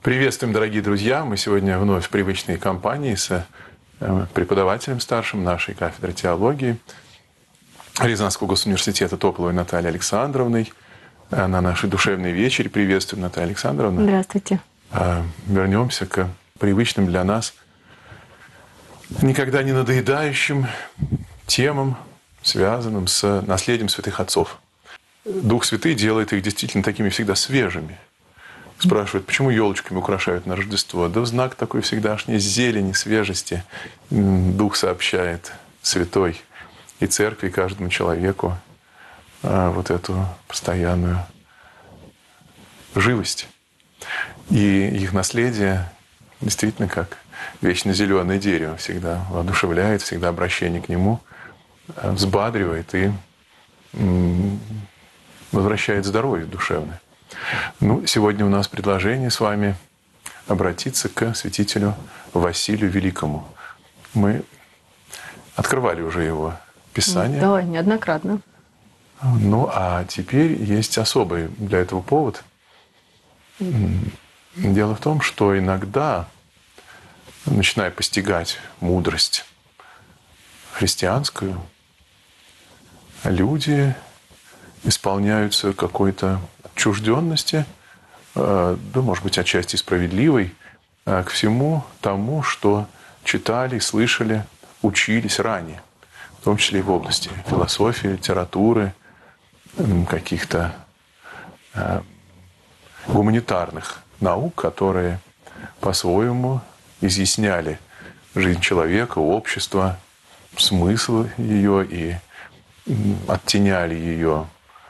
Приветствуем, дорогие друзья! Мы сегодня вновь в привычной компании с преподавателем старшим нашей кафедры теологии Рязанского госуниверситета Тополовой Натальей Александровной на нашей душевной вечере. Приветствуем, Наталья Александровна. Здравствуйте. Вернемся к привычным для нас, никогда не надоедающим темам, связанным с наследием святых отцов. Дух Святый делает их действительно такими всегда свежими. Спрашивают, почему елочками украшают на Рождество? Да в знак такой всегдашней зелени, свежести Дух сообщает Святой и Церкви, и каждому человеку вот эту постоянную живость. И их наследие действительно как вечно зеленое дерево всегда воодушевляет, всегда обращение к нему взбадривает и возвращает здоровье душевное. Сегодня у нас предложение с вами обратиться к святителю Василию Великому. Мы открывали уже его писание. Да, неоднократно. А теперь есть особый для этого повод. Дело в том, что иногда, начиная постигать мудрость христианскую, люди исполняются какой-то отчужденности, да, может быть, отчасти справедливой, к всему тому, что читали, слышали, учились ранее, в том числе и в области философии, литературы, каких-то гуманитарных наук, которые по-своему изъясняли жизнь человека, общества, смысл ее и оттеняли ее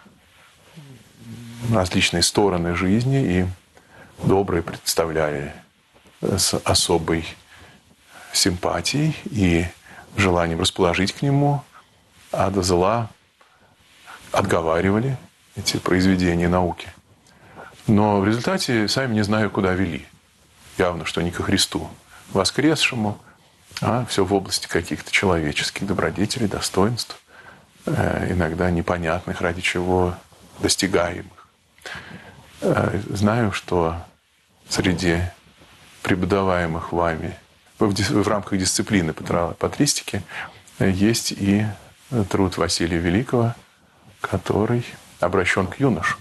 различные стороны жизни и добрые представляли с особой симпатией и желанием расположить к нему, а до зла отговаривали эти произведения науки. Но в результате сами не знаю, куда вели. Явно, что не ко Христу воскресшему, а все в области каких-то человеческих добродетелей, достоинств, иногда непонятных, ради чего достигаемых. Знаю, что среди преподаваемых вами в рамках дисциплины патристики есть и труд Василия Великого, который обращен к юношам.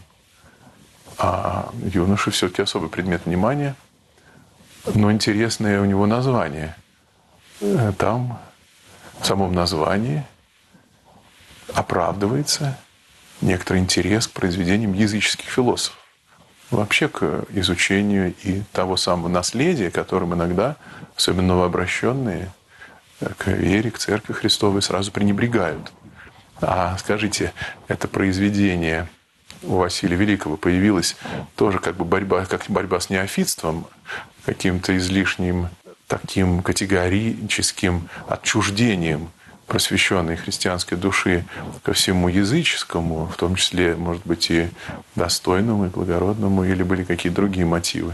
А юноши все-таки особый предмет внимания, но интересное у него название. Там в самом названии оправдывается некоторый интерес к произведениям языческих философов. Вообще к изучению и того самого наследия, которым иногда, особенно новообращенные, к вере, к Церкви Христовой сразу пренебрегают. А скажите, это произведение у Василия Великого появилось тоже как борьба с неофитством, каким-то излишним таким категорическим отчуждением просвещенной христианской души ко всему языческому, в том числе, может быть, и достойному, и благородному, или были какие-то другие мотивы?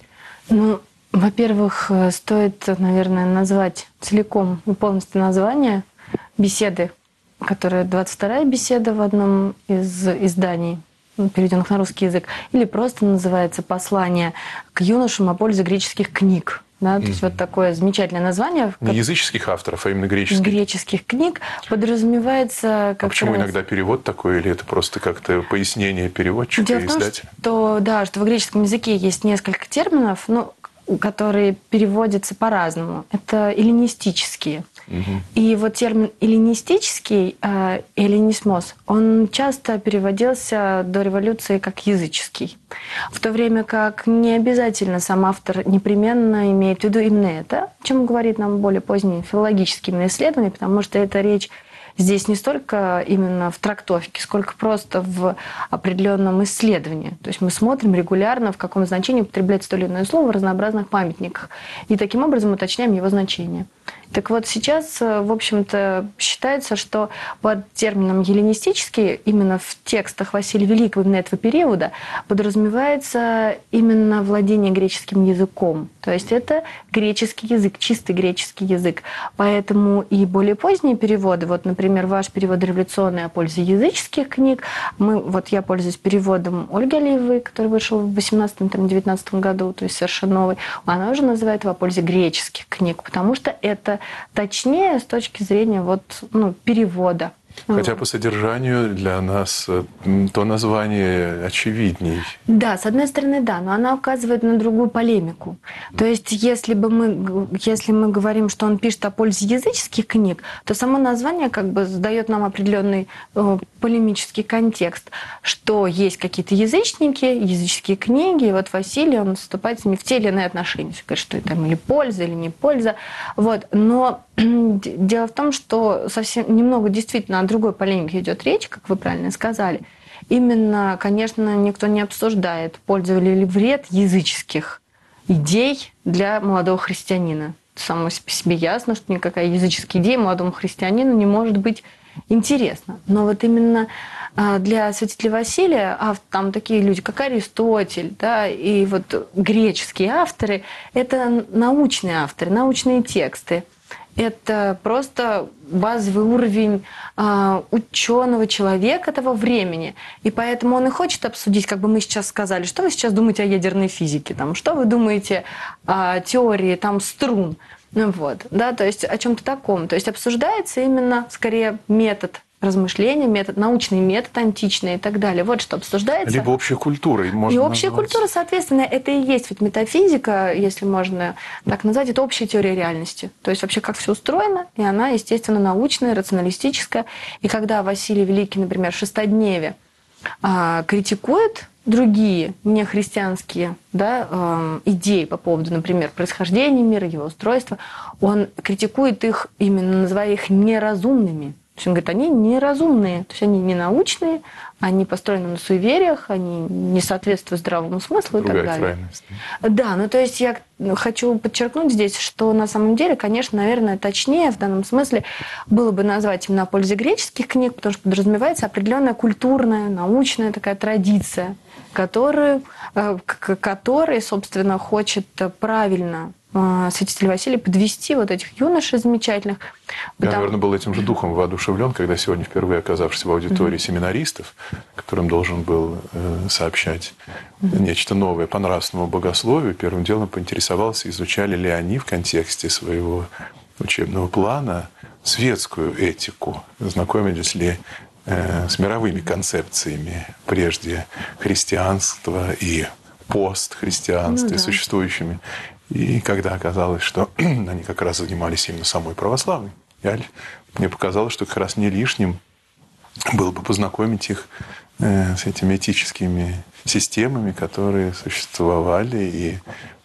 Во-первых, стоит, наверное, назвать целиком и полностью название беседы, которая 22-я беседа в одном из изданий, переведенных на русский язык, или просто называется «Послание к юношам о пользе греческих книг». Да, то есть вот такое замечательное название. Не языческих авторов, а именно греческих. Греческих книг подразумевается... А почему иногда перевод такой, или это просто как-то пояснение переводчика Дело и в том, издателя? что в греческом языке есть несколько терминов, которые переводятся по-разному. Это эллинистические. И вот термин эллинистический, эллинисмос, он часто переводился до революции как языческий. В то время как не обязательно сам автор непременно имеет в виду именно это, о чем говорит нам более поздние филологические исследования, потому что эта речь здесь не столько именно в трактовке, сколько просто в определенном исследовании. То есть мы смотрим регулярно, в каком значении употребляется то или иное слово в разнообразных памятниках. И таким образом уточняем его значение. Так вот, сейчас, в общем-то, считается, что под термином «эллинистический» именно в текстах Василия Великого именно этого периода подразумевается именно владение греческим языком. То есть это греческий язык, чистый греческий язык. Поэтому и более поздние переводы, вот, например, ваш перевод революционный о пользе языческих книг, я пользуюсь переводом Ольги Алиевой, который вышел в 18-19 году, то есть совершенно новый, она уже называет его о пользе греческих книг, потому что это точнее с точки зрения перевода. Хотя по содержанию для нас то название очевидней. Да, с одной стороны, да, но она указывает на другую полемику. То есть, если мы говорим, что он пишет о пользе языческих книг, то само название как бы задает нам определенный полемический контекст, что есть какие-то язычники, языческие книги, и вот Василий, он вступает с ними в те или иные отношения. Говорит, что это или польза, или не польза. Вот. Но дело в том, что совсем немного действительно о другой полемике идет речь, как вы правильно сказали. Именно, конечно, никто не обсуждает, пользу или вред языческих идей для молодого христианина. Само по себе ясно, что никакая языческая идея молодому христианину не может быть интересна. Но вот именно для святителя Василия, там такие люди, как Аристотель, да, и вот греческие авторы, это научные авторы, научные тексты. Это просто базовый уровень ученого человека того времени. И поэтому он и хочет обсудить, как бы мы сейчас сказали, что вы сейчас думаете о ядерной физике, что вы думаете о теории струн. То есть о чем-то таком. То есть обсуждается именно скорее метод размышления, научный метод античный и так далее. Вот что обсуждается. Либо общей культурой можно И общая назвать. культура, соответственно, это и есть ведь метафизика, если можно так назвать, это общая теория реальности. То есть вообще как все устроено, и она, естественно, научная, рационалистическая. И когда Василий Великий, например, в Шестодневе критикует другие нехристианские идеи по поводу, например, происхождения мира, его устройства, он критикует их именно, называя их неразумными. То есть он говорит, они неразумные, то есть они не научные, они построены на суевериях, они не соответствуют здравому смыслу и так далее. Крайность. Да, то есть я хочу подчеркнуть здесь, что на самом деле, конечно, наверное, точнее в данном смысле было бы назвать именно о пользе греческих книг, потому что подразумевается определенная культурная, научная такая традиция, которой, собственно, хочет правильно святитель Василий подвести вот этих юношей замечательных. Я, наверное, был этим же духом воодушевлен, когда сегодня, впервые оказавшись в аудитории семинаристов, которым должен был сообщать нечто новое по нравственному богословию, первым делом поинтересовался, изучали ли они в контексте своего учебного плана светскую этику, знакомились ли с мировыми концепциями, прежде христианства и постхристианства, существующими. И когда оказалось, что они как раз занимались именно самой православной, мне показалось, что как раз не лишним было бы познакомить их с этими этическими системами, которые существовали, и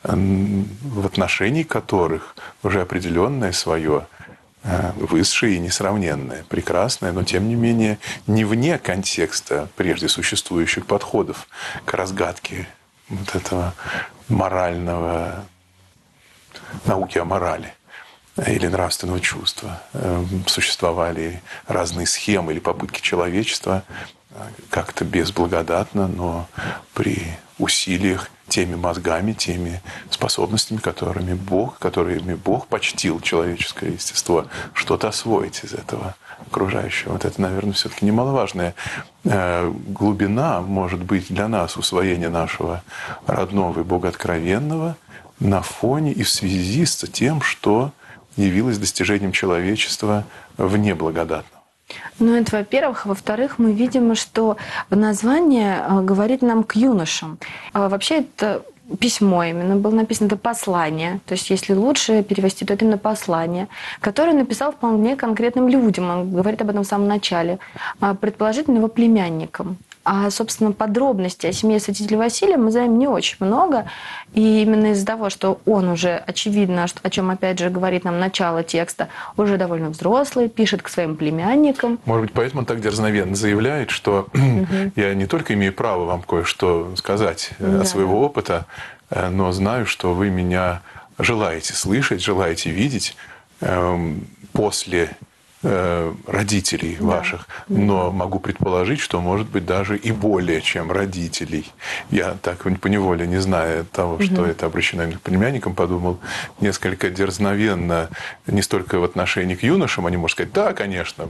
в отношении которых уже определенное свое высшее и несравненное, прекрасное, но тем не менее не вне контекста прежде существующих подходов к разгадке вот этого морального, науки о морали или нравственного чувства. Существовали разные схемы или попытки человечества как-то безблагодатно, но при усилиях теми мозгами, теми способностями, которыми Бог почтил человеческое естество, что-то освоить из этого окружающего. Вот это, наверное, все-таки немаловажная глубина, может быть, для нас усвоение нашего родного и богооткровенного на фоне и в связи с тем, что явилось достижением человечества вне благодатного. Это во-первых. Во-вторых, мы видим, что название говорит нам к юношам. Вообще это письмо именно было написано, это послание. То есть если лучше перевести, то это именно послание, которое написал вполне конкретным людям. Он говорит об этом в самом начале. Предположительно, его племянникам. А, собственно, подробностей о семье святителя Василия мы знаем не очень много. И именно из-за того, что он уже, очевидно, о чем опять же говорит нам начало текста, уже довольно взрослый, пишет к своим племянникам. Может быть, поэтому он так дерзновенно заявляет, что я не только имею право вам кое-что сказать от своего опыта, но знаю, что вы меня желаете слышать, желаете видеть. после родителей ваших, но могу предположить, что может быть даже и более, чем родителей. Я так поневоле, не зная того, что это обращено именно к племянникам, подумал несколько дерзновенно, не столько в отношении к юношам, они могут сказать, да, конечно,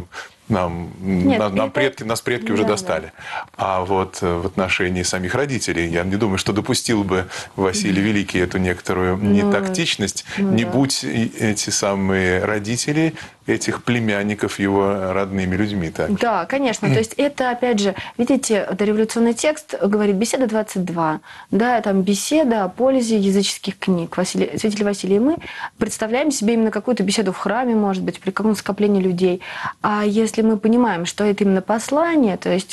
нас предки уже достали. А вот в отношении самих родителей, я не думаю, что допустил бы Василий Великий эту некоторую нетактичность, не будь эти самые родители этих племянников его родными людьми. Так. Да, конечно. То есть это, опять же, видите, дореволюционный текст говорит «Беседа 22». Да, там беседа о пользе языческих книг. Святитель Василий и мы представляем себе именно какую-то беседу в храме, может быть, при каком-то скоплении людей. А если мы понимаем, что это именно послание, то есть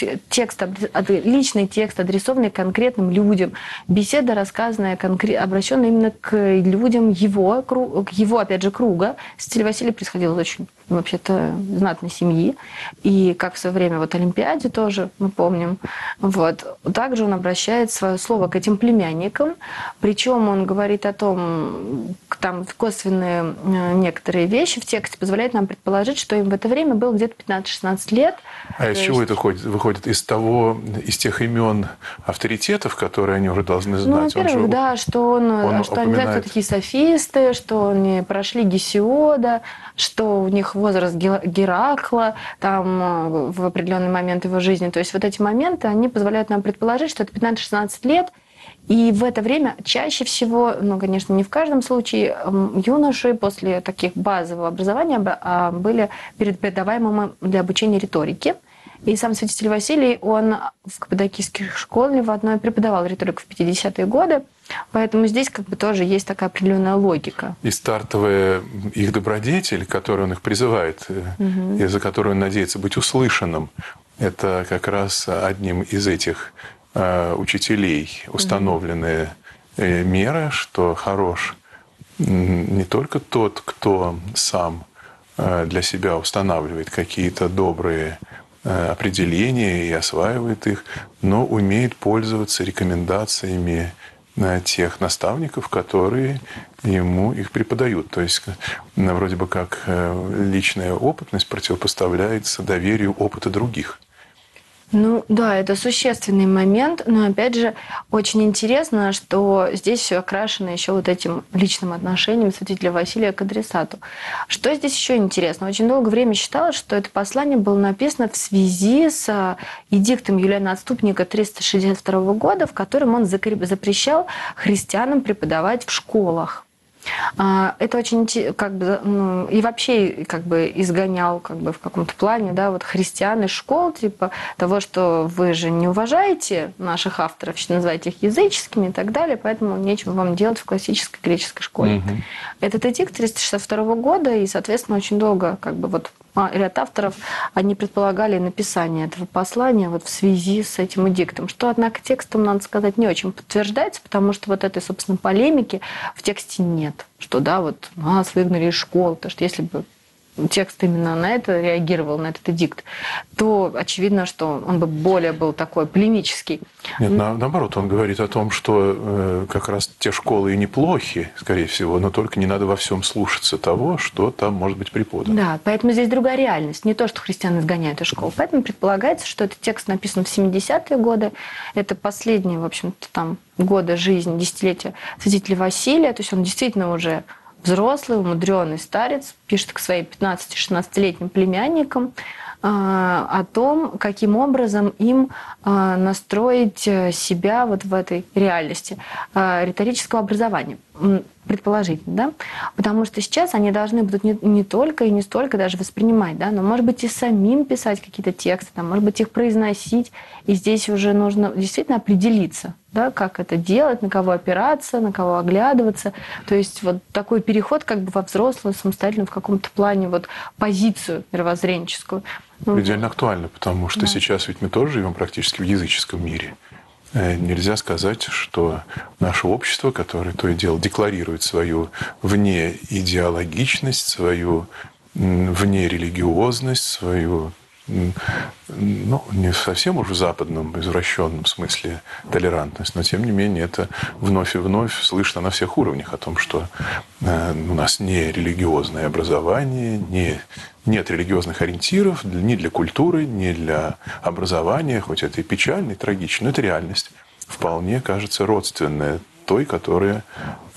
личный текст, адресованный конкретным людям, беседа, рассказанная, обращенная именно к людям его, опять же, круга. Святитель Василий происходил из очень, вообще-то, знатной семьи. И как в свое время вот Олимпиаде тоже, мы помним. Вот. Также он обращает свое слово к этим племянникам. Причем он говорит о том, там косвенные некоторые вещи в тексте позволяют нам предположить, что им в это время было где-то 15-16 лет. А из чего это выходит? Из тех имен авторитетов, которые они уже должны знать? Ну, во-первых, да, что они знают, кто такие софисты, что они прошли Гесиода, что у них возраст Геракла там, в определенный момент его жизни. То есть вот эти моменты, они позволяют нам предположить, что это 15-16 лет, и в это время чаще всего, ну, конечно, не в каждом случае, юноши после таких базового образования были передаваемыми для обучения риторике. И сам святитель Василий, он в каппадокийской школе в одной преподавал риторику в 50-е годы, поэтому здесь как бы тоже есть такая определенная логика. И стартовая их добродетель, которую он их призывает, и за которую он надеется быть услышанным, это как раз одним из этих учителей установленная мера, что хорош не только тот, кто сам для себя устанавливает какие-то добрые определения и осваивает их, но умеет пользоваться рекомендациями тех наставников, которые ему их преподают. То есть вроде бы как личная опытность противопоставляется доверию опыта других. Ну да, это существенный момент, но опять же очень интересно, что здесь все окрашено еще вот этим личным отношением святителя Василия к адресату. Что здесь еще интересно? Очень долгое время считалось, что это послание было написано в связи с эдиктом Юлиана Отступника 362 года, в котором он запрещал христианам преподавать в школах. Это очень и вообще изгонял в каком-то плане, да, вот христиан из школ, типа того, что вы же не уважаете наших авторов, называете их языческими и так далее, поэтому нечего вам делать в классической греческой школе. Этот эдикт 362 года, и, соответственно, очень долго ряд авторов, они предполагали написание этого послания вот в связи с этим эдиктом, что, однако, текстом, надо сказать, не очень подтверждается, потому что вот этой, собственно, полемики в тексте нет, что, да, вот нас выгнали из школ, потому что если бы текст именно на это реагировал, на этот эдикт, то очевидно, что он бы более был такой полемический. Нет, наоборот, он говорит о том, что как раз те школы и неплохи, скорее всего, но только не надо во всем слушаться того, что там может быть преподано. Да, поэтому здесь другая реальность. Не то, что христиан изгоняют из школ. Поэтому предполагается, что этот текст написан в 70-е годы. Это последние, в общем-то, там годы жизни, десятилетия святителя Василия. То есть он действительно уже взрослый, умудренный старец, пишет к своим 15-16-летним племянникам о том, каким образом им настроить себя вот в этой реальности риторического образования, предположительно, да? Потому что сейчас они должны будут не только и не столько даже воспринимать, да, но, может быть, и самим писать какие-то тексты, там, может быть, их произносить, и здесь уже нужно действительно определиться, да, как это делать, на кого опираться, на кого оглядываться. То есть вот такой переход во взрослую, самостоятельную в каком-то плане вот позицию мировоззренческую. Предельно актуально, потому что сейчас ведь мы тоже живем практически в языческом мире. Нельзя сказать, что наше общество, которое то и дело декларирует свою внеидеологичность, свою внерелигиозность, свою ну, не совсем уж в западном, извращенном смысле толерантность, но, тем не менее, это вновь и вновь слышно на всех уровнях о том, что у нас не религиозное образование, нет религиозных ориентиров ни для культуры, ни для образования, хоть это и печально, и трагично, но это реальность, вполне, кажется, родственная той, которая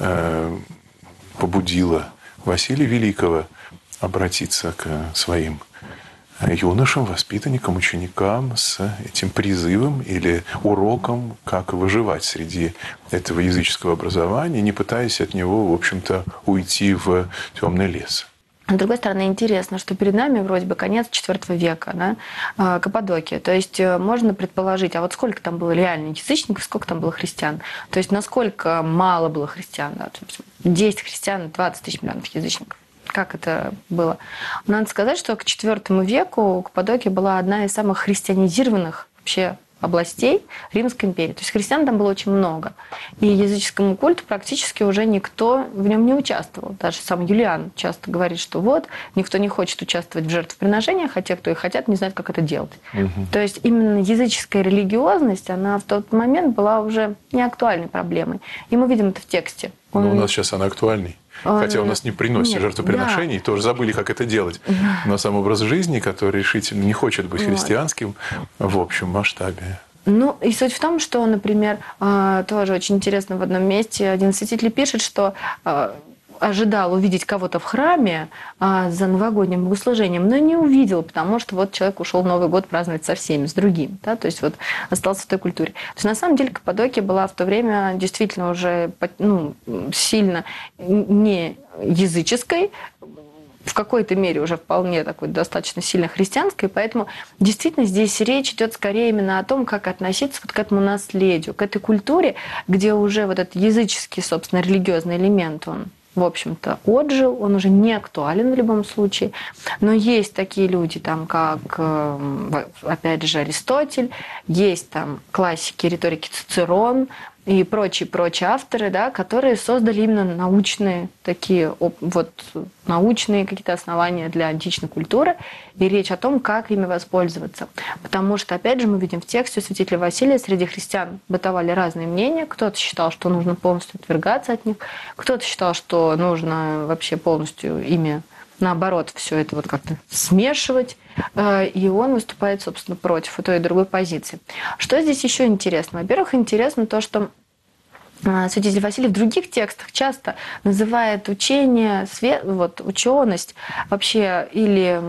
побудила Василия Великого обратиться к своим юношам, воспитанникам, ученикам с этим призывом или уроком, как выживать среди этого языческого образования, не пытаясь от него, в общем-то, уйти в темный лес. С другой стороны, интересно, что перед нами вроде бы конец IV века, да, Каппадокия. То есть можно предположить, а вот сколько там было реально язычников, сколько там было христиан. То есть насколько мало было христиан. Да? 10 христиан, 20 тысяч миллионов язычников. Как это было? Надо сказать, что к IV веку Каппадокия была одна из самых христианизированных вообще областей Римской империи. То есть христиан там было очень много. И языческому культу практически уже никто в нем не участвовал. Даже сам Юлиан часто говорит, что вот, никто не хочет участвовать в жертвоприношениях, а те, кто и хотят, не знают, как это делать. То есть именно языческая религиозность, она в тот момент была уже не актуальной проблемой. И мы видим это в тексте. Но у нас сейчас она актуальной. Хотя у нас не приносят жертвоприношений, тоже забыли, как это делать. Но сам образ жизни, который решительно не хочет быть христианским в общем масштабе. Ну, и суть в том, что, например, тоже очень интересно в одном месте один святитель пишет, что ожидал увидеть кого-то в храме за новогодним богослужением, но не увидел, потому что вот человек ушел Новый год праздновать со всеми, с другим, да, то есть вот остался в той культуре. То есть на самом деле Каппадокия была в то время действительно уже сильно не языческой, в какой-то мере уже вполне такой достаточно сильно христианской, поэтому действительно здесь речь идет скорее именно о том, как относиться вот к этому наследию, к этой культуре, где уже вот этот языческий, собственно, религиозный элемент, он в общем-то, отжил, он уже не актуален в любом случае. Но есть такие люди, там, как, опять же, Аристотель, есть там классики риторики Цицерон и прочие авторы, да, которые создали именно научные такие, вот, научные какие-то основания для античной культуры, и речь о том, как ими воспользоваться. Потому что, опять же, мы видим в тексте святителя Василия, среди христиан бытовали разные мнения. Кто-то считал, что нужно полностью отвергаться от них, кто-то считал, что нужно вообще полностью ими, наоборот, все это вот как-то смешивать. И он выступает, собственно, против и той, и другой позиции. Что здесь еще интересно? Во-первых, интересно то, что святитель Василий в других текстах часто называет учение, ученость вообще или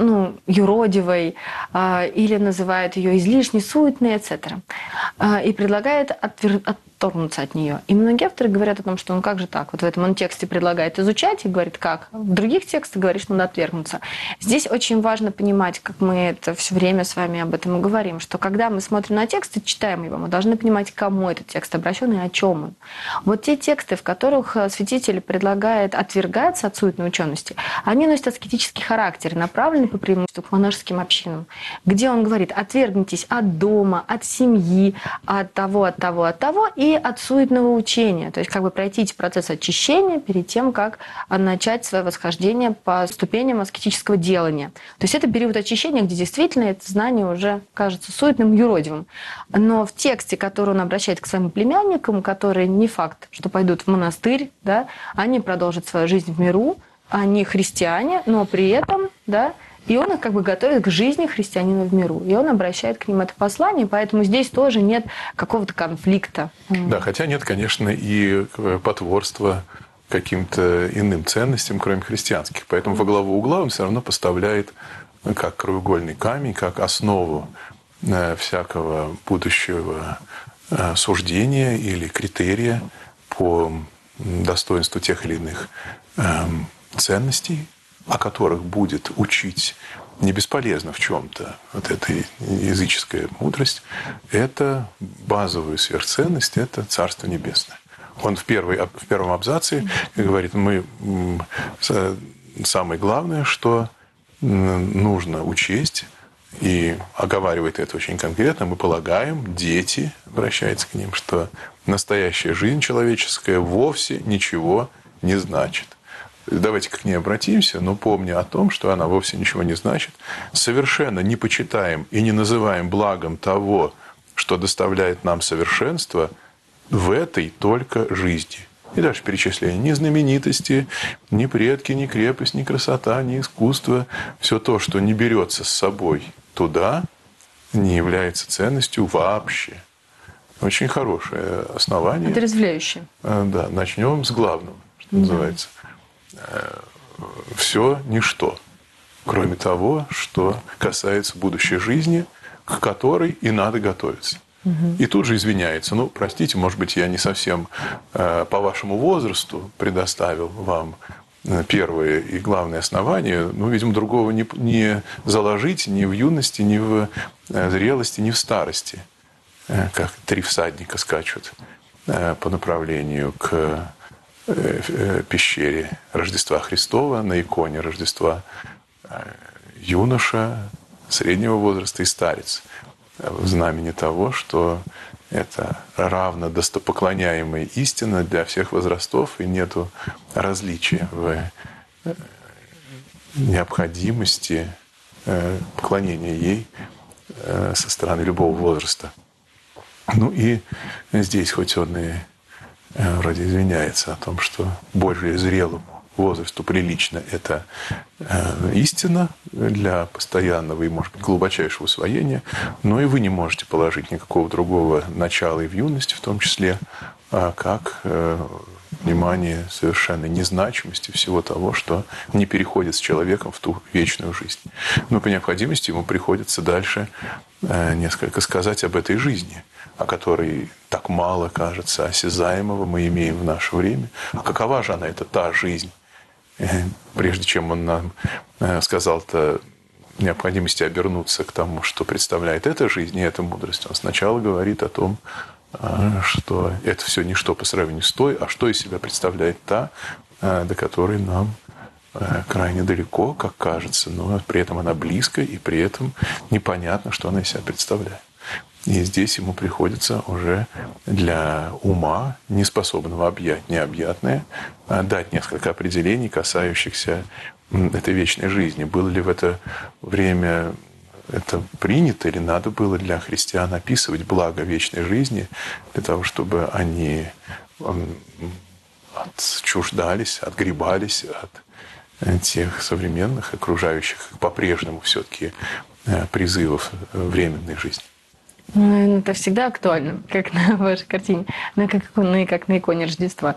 юродивой, или называет ее излишне суетной, etc. И предлагает отторгнуться от нее. И многие авторы говорят о том, что как же так? Вот в этом он тексте предлагает изучать и говорит, как? В других текстах говорит, что надо отвергнуться. Здесь очень важно понимать, как мы это все время с вами об этом и говорим, что когда мы смотрим на текст и читаем его, мы должны понимать, к кому этот текст обращен и о чем он. Вот те тексты, в которых святитель предлагает отвергаться от суетной учености, они носят аскетический характер, направлены по преимуществу к монашеским общинам, где он говорит, отвергнитесь от дома, от семьи, от того, и от суетного учения. То есть как бы пройти процесс очищения перед тем, как начать свое восхождение по ступеням аскетического делания. То есть это период очищения, где действительно это знание уже кажется суетным, юродивым. Но в тексте, который он обращает к своим племянникам, которые не факт, что пойдут в монастырь, да, они продолжат свою жизнь в миру, они христиане, но при этом, да, и он их как бы готовит к жизни христианина в миру. И он обращает к ним это послание, поэтому здесь тоже нет какого-то конфликта. Да, хотя нет, конечно, и потворства каким-то иным ценностям, кроме христианских. Поэтому во главу угла он все равно поставляет как краеугольный камень, как основу всякого будущего суждения или критерия по достоинству тех или иных ценностей, о которых будет учить не бесполезно в чем-то вот эта языческая мудрость, это базовую сверхценность, это Царство Небесное. Он в первом абзаце говорит, самое главное, что нужно учесть, и оговаривает это очень конкретно, мы полагаем, дети, обращается к ним, что настоящая жизнь человеческая вовсе ничего не значит. Давайте к ней обратимся, но помня о том, что она вовсе ничего не значит. Совершенно не почитаем и не называем благом того, что доставляет нам совершенство в этой только жизни. И дальше перечисление. Ни знаменитости, ни предки, ни крепость, ни красота, ни искусство. Все то, что не берется с собой туда, не является ценностью вообще. Очень хорошее основание. Отрезвляющее. Да, начнем с главного, что называется. Все ничто, кроме того, что касается будущей жизни, к которой и надо готовиться. И тут же извиняется. Ну, простите, может быть, я не совсем по вашему возрасту предоставил вам первое и главное основание. Ну, видимо, другого не заложить ни в юности, ни в зрелости, ни в старости. Как 3 всадника скачут по направлению к пещере Рождества Христова, на иконе Рождества юноша среднего возраста и старец. В знамени того, что это равно достопоклоняемая истина для всех возрастов, и нету различия в необходимости поклонения ей со стороны любого возраста. Ну и здесь, хоть он и вроде извиняется о том, что более зрелому возрасту прилично это истина для постоянного и, может быть, глубочайшего усвоения, но и вы не можете положить никакого другого начала и в юности, в том числе, как внимание совершенной незначимости всего того, что не переходит с человеком в ту вечную жизнь. Но по необходимости ему приходится дальше несколько сказать об этой жизни, о которой так мало, кажется, осязаемого мы имеем в наше время. А какова же она, это та жизнь? Прежде чем он нам сказал-то необходимости обернуться к тому, что представляет эта жизнь и эта мудрость, он сначала говорит о том, что это все ничто по сравнению с той, а что из себя представляет та, до которой нам крайне далеко, как кажется, но при этом она близко, и при этом непонятно, что она из себя представляет. И здесь ему приходится уже для ума, неспособного объять необъятное, дать несколько определений, касающихся этой вечной жизни. Было ли в это время это принято, или надо было для христиан описывать благо вечной жизни, для того, чтобы они отчуждались, отгребались от тех современных, окружающих по-прежнему все-таки призывов временной жизни. Ну, это всегда актуально, как на вашей картине, как на иконе Рождества.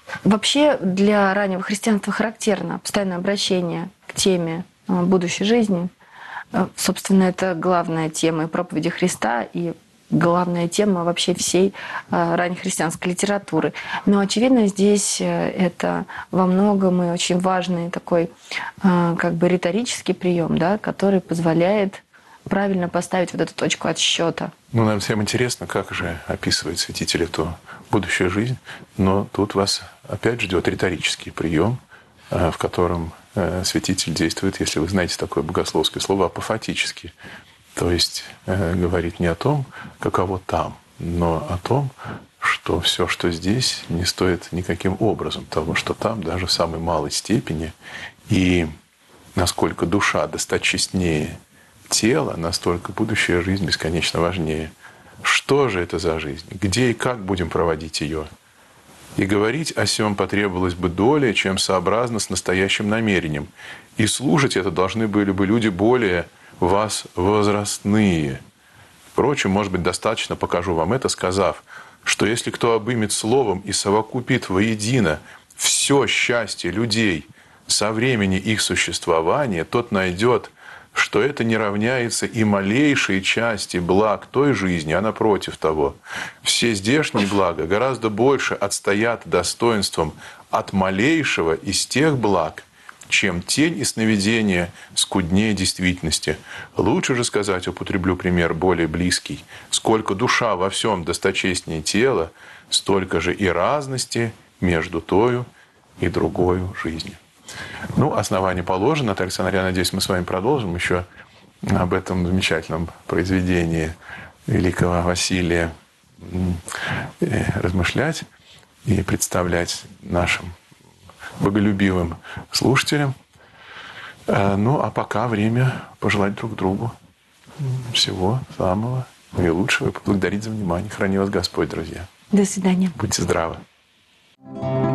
Вообще для раннего христианства характерно постоянное обращение к теме будущей жизни. Собственно, это главная тема и проповеди Христа, и главная тема вообще всей раннехристианской литературы. Но, очевидно, здесь это во многом и очень важный такой как бы риторический прием, да, который позволяет правильно поставить вот эту точку отсчета. Ну, нам всем интересно, как же описывает святитель эту будущую жизнь, но тут вас опять ждет риторический прием, в котором святитель действует, если вы знаете такое богословское слово, апофатически. То есть говорит не о том, каково там, но о том, что все, что здесь, не стоит никаким образом того, что там, даже в самой малой степени. И насколько душа досточестнее тела, настолько будущая жизнь бесконечно важнее. Что же это за жизнь? Где и как будем проводить ее? И говорить о сем потребовалось бы долее, чем сообразно с настоящим намерением. И слушать это должны были бы люди более вас возрастные. Впрочем, может быть, достаточно покажу вам это, сказав, что если кто обымет словом и совокупит воедино все счастье людей со времени их существования, тот найдет, что это не равняется и малейшей части благ той жизни, а напротив того. Все здешние блага гораздо больше отстоят достоинством от малейшего из тех благ, чем тень и сновидение скуднее действительности. Лучше же сказать, употреблю пример более близкий, сколько душа во всем досточестнее тела, столько же и разности между тою и другою жизнью. Ну, основание положено. Так, Александр, я надеюсь, мы с вами продолжим еще об этом замечательном произведении великого Василия размышлять и представлять нашим боголюбивым слушателям. Ну, а пока время пожелать друг другу всего самого наилучшего и поблагодарить за внимание. Храни вас Господь, друзья. До свидания. Будьте здравы.